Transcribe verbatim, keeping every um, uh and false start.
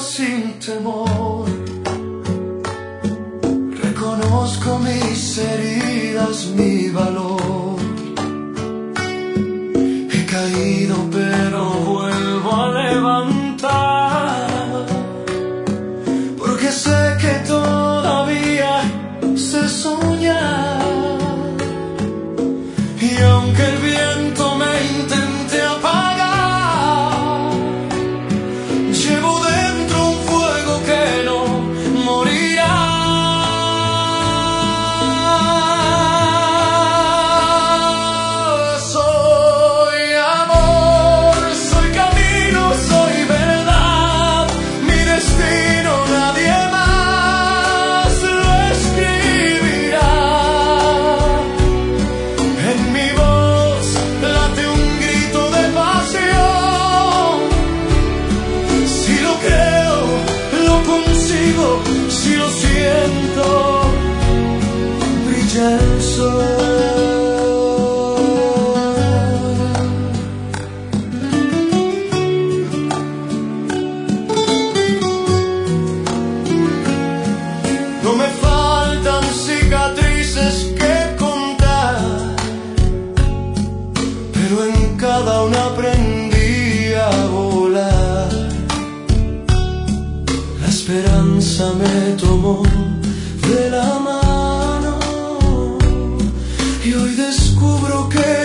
sin temor. Reconozco mis heridas, mi valor. He caído pero vuelvo a levantar, porque sé que todavía sé soñar. Y aunque el viento me intente apagar, llevo dentro un fuego que no morirá. Soy amor, soy camino, soy verdad, mi destino nadie más lo escribirá. En mi voz late un grito de pasión. Si lo creo, lo consigo. Si lo siento, brilla el sol. No me faltan cicatrices que contar, pero en cada una aprendí a volar. La esperanza me tomó de la mano y hoy descubro que